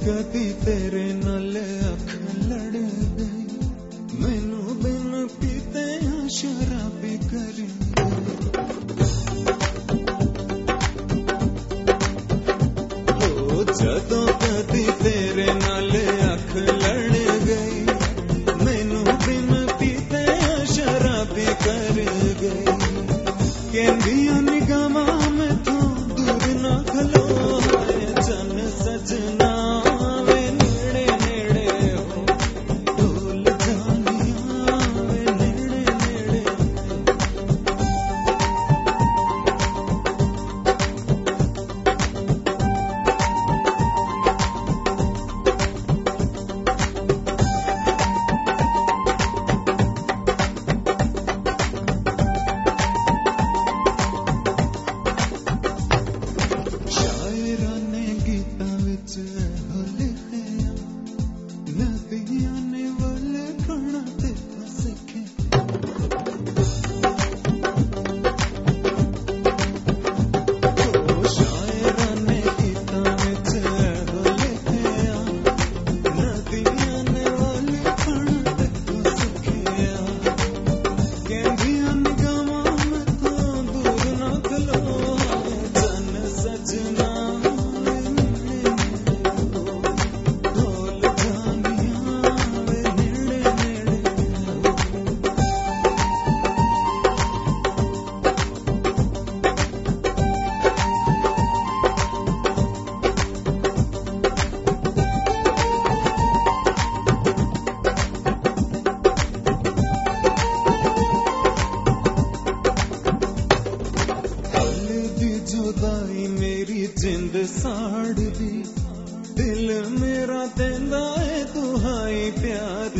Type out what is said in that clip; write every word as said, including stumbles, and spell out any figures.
कदी तेरे नाल अख लड़ गई, मैनू बिन पीते शराबी कर गई। जदों कदी तेरे नाल अख लड़ गई, मैनू बिन पीते शराबी कर गई। कहंदियां निगाहां मैथों दूर ना खलो, चन सजना वे नेड़े नेड़े हो, ढोल जानिया वे नेड़े नेड़े हो। शायरा ने गीतां विच हो लिखिया, नदियां ने वो लिखना तेथों सिखे। शायरा ने गीतां विच हो लिखिया, नदियां ने वो लिखना तेथों सिखिया। कहंदियां निगाहां मैथों दूर ना खलो, चन सजना वे नेड़े नेड़े हो, ढोल जानिया वे नेड़े नेड़े हो। कल दी जुदाई मेरी जिंद साड़ दी, दिल मेरा देंदा है दुहाई प्यार